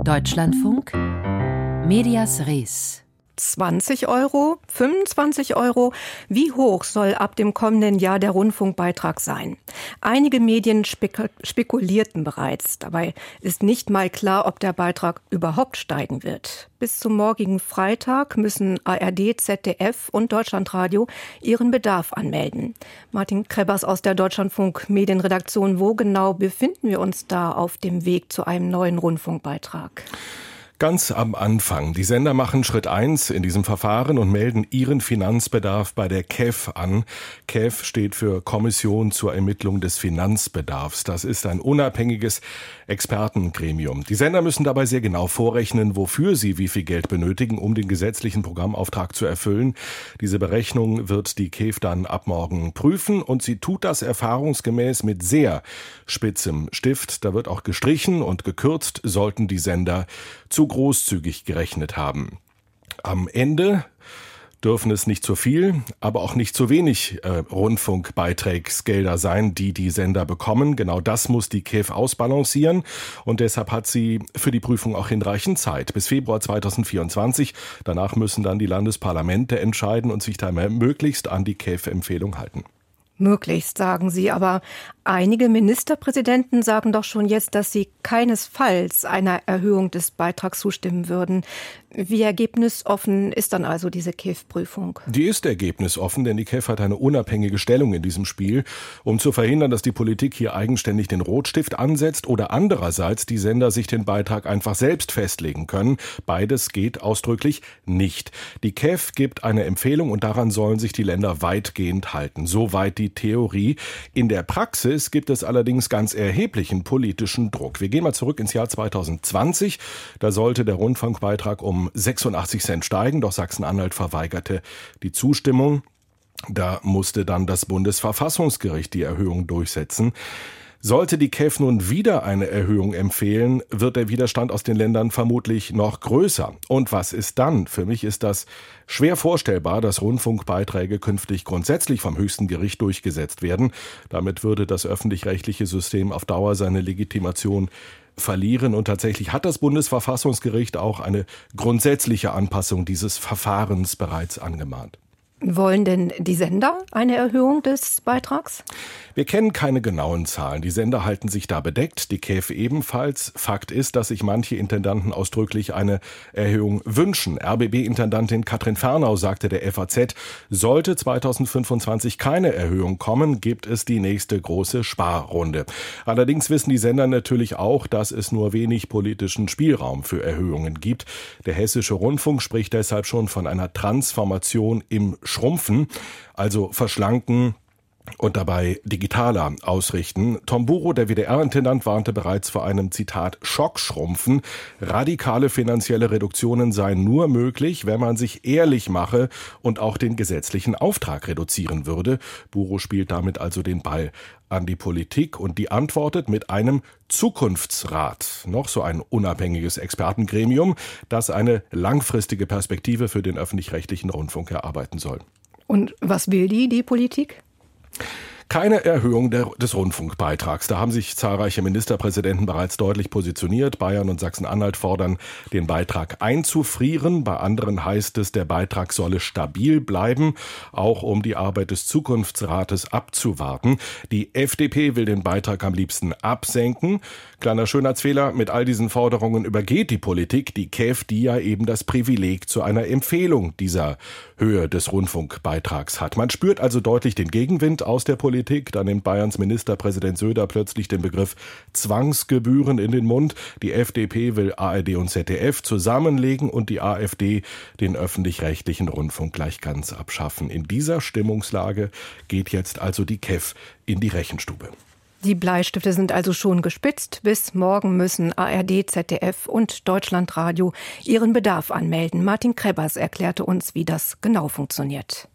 Deutschlandfunk Medias Res. 20 Euro, 25 Euro. Wie hoch soll ab dem kommenden Jahr der Rundfunkbeitrag sein? Einige Medien spekulierten bereits. Dabei ist nicht mal klar, ob der Beitrag überhaupt steigen wird. Bis zum morgigen Freitag müssen ARD, ZDF und Deutschlandradio ihren Bedarf anmelden. Martin Krebbers aus der Deutschlandfunk Medienredaktion. Wo genau befinden wir uns da auf dem Weg zu einem neuen Rundfunkbeitrag? Ganz am Anfang. Die Sender machen Schritt 1 in diesem Verfahren und melden ihren Finanzbedarf bei der KEF an. KEF steht für Kommission zur Ermittlung des Finanzbedarfs. Das ist ein unabhängiges Expertengremium. Die Sender müssen dabei sehr genau vorrechnen, wofür sie wie viel Geld benötigen, um den gesetzlichen Programmauftrag zu erfüllen. Diese Berechnung wird die KEF dann ab morgen prüfen und sie tut das erfahrungsgemäß mit sehr spitzem Stift. Da wird auch gestrichen und gekürzt, sollten die Sender zu großzügig gerechnet haben. Am Ende dürfen es nicht zu viel, aber auch nicht zu wenig Rundfunkbeitragsgelder sein, die die Sender bekommen. Genau das muss die KEF ausbalancieren und deshalb hat sie für die Prüfung auch hinreichend Zeit. Bis Februar 2024. Danach müssen dann die Landesparlamente entscheiden und sich da möglichst an die KEF-Empfehlung halten. Möglichst, sagen Sie, aber einige Ministerpräsidenten sagen doch schon jetzt, dass sie keinesfalls einer Erhöhung des Beitrags zustimmen würden. Wie ergebnisoffen ist dann also diese KEF-Prüfung? Die ist ergebnisoffen, denn die KEF hat eine unabhängige Stellung in diesem Spiel, um zu verhindern, dass die Politik hier eigenständig den Rotstift ansetzt oder andererseits die Sender sich den Beitrag einfach selbst festlegen können. Beides geht ausdrücklich nicht. Die KEF gibt eine Empfehlung und daran sollen sich die Länder weitgehend halten. Soweit die Theorie. In der Praxis gibt es allerdings ganz erheblichen politischen Druck. Wir gehen mal zurück ins Jahr 2020. Da sollte der Rundfunkbeitrag um 86 Cent steigen, doch Sachsen-Anhalt verweigerte die Zustimmung. Da musste dann das Bundesverfassungsgericht die Erhöhung durchsetzen. Sollte die KEF nun wieder eine Erhöhung empfehlen, wird der Widerstand aus den Ländern vermutlich noch größer. Und was ist dann? Für mich ist das schwer vorstellbar, dass Rundfunkbeiträge künftig grundsätzlich vom höchsten Gericht durchgesetzt werden. Damit würde das öffentlich-rechtliche System auf Dauer seine Legitimation verlieren. Und tatsächlich hat das Bundesverfassungsgericht auch eine grundsätzliche Anpassung dieses Verfahrens bereits angemahnt. Wollen denn die Sender eine Erhöhung des Beitrags? Wir kennen keine genauen Zahlen. Die Sender halten sich da bedeckt, die KEF ebenfalls. Fakt ist, dass sich manche Intendanten ausdrücklich eine Erhöhung wünschen. RBB-Intendantin Katrin Fernau sagte der FAZ, sollte 2025 keine Erhöhung kommen, gibt es die nächste große Sparrunde. Allerdings wissen die Sender natürlich auch, dass es nur wenig politischen Spielraum für Erhöhungen gibt. Der Hessische Rundfunk spricht deshalb schon von einer Transformation im Schrumpfen, also verschlanken und dabei digitaler ausrichten. Tom Buro, der WDR-Intendant, warnte bereits vor einem, Zitat, Schockschrumpfen. Radikale finanzielle Reduktionen seien nur möglich, wenn man sich ehrlich mache und auch den gesetzlichen Auftrag reduzieren würde. Buro spielt damit also den Ball an die Politik und die antwortet mit einem Zukunftsrat, noch so ein unabhängiges Expertengremium, das eine langfristige Perspektive für den öffentlich-rechtlichen Rundfunk erarbeiten soll. Und was will die Politik? Keine Erhöhung des Rundfunkbeitrags. Da haben sich zahlreiche Ministerpräsidenten bereits deutlich positioniert. Bayern und Sachsen-Anhalt fordern, den Beitrag einzufrieren. Bei anderen heißt es, der Beitrag solle stabil bleiben, auch um die Arbeit des Zukunftsrates abzuwarten. Die FDP will den Beitrag am liebsten absenken. Kleiner Schönheitsfehler, mit all diesen Forderungen übergeht die Politik die KEF, die ja eben das Privileg zu einer Empfehlung dieser Höhe des Rundfunkbeitrags hat. Man spürt also deutlich den Gegenwind aus der Politik. Da nimmt Bayerns Ministerpräsident Söder plötzlich den Begriff Zwangsgebühren in den Mund. Die FDP will ARD und ZDF zusammenlegen und die AfD den öffentlich-rechtlichen Rundfunk gleich ganz abschaffen. In dieser Stimmungslage geht jetzt also die KEF in die Rechenstube. Die Bleistifte sind also schon gespitzt. Bis morgen müssen ARD, ZDF und Deutschlandradio ihren Bedarf anmelden. Martin Krebbers erklärte uns, wie das genau funktioniert.